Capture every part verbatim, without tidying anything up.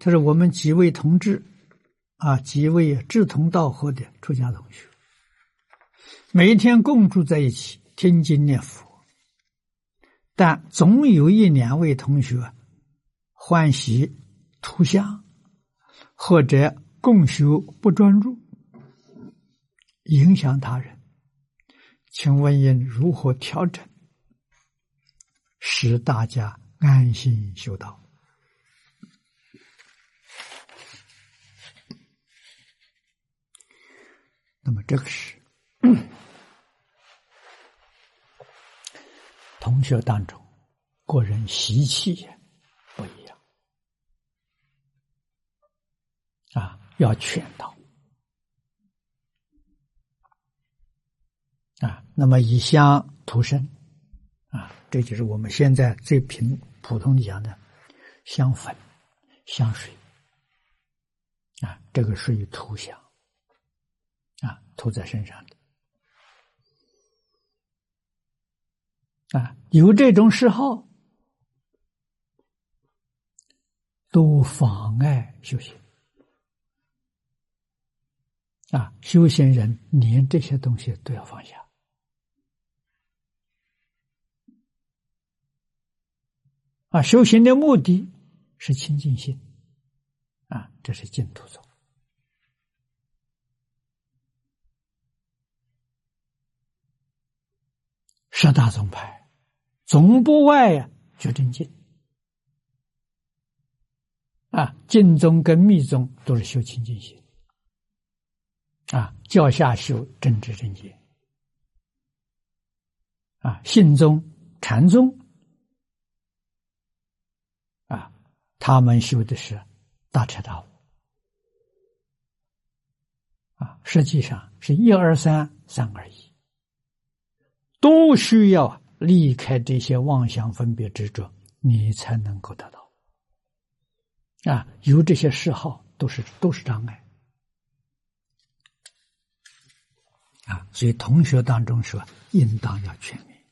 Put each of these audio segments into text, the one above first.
他说我们几位同志啊，几位志同道合的出家同学，每天共住在一起，听经念佛，但总有一两位同学欢喜图像，或者共修不专注，影响他人，请问应如何调整，使大家安心修道？那么这个是同学当中个人习气不一样啊，要劝导啊。那么以香涂身啊，这就是我们现在最平普通的讲的香粉、香水啊，这个属于涂香啊，涂在身上的啊，有这种嗜好都妨碍修行啊。修行人连这些东西都要放下啊。修行的目的是清净心啊，这是净土宗。十大宗派总不外呀，觉真净啊，净宗跟密宗都是修清净心啊，教下修正知正见啊，信宗、禅宗啊，他们修的是大彻大悟啊，实际上是一而三，三而一，都需要离开这些妄想分别执着，你才能够得到啊。有这些嗜好都是都是障碍啊，所以同学当中说应当要全面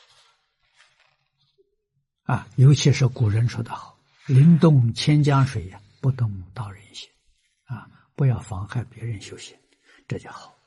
啊，尤其是古人说得好，临动千江水呀，不动道人心啊，不要妨害别人修行，这就好。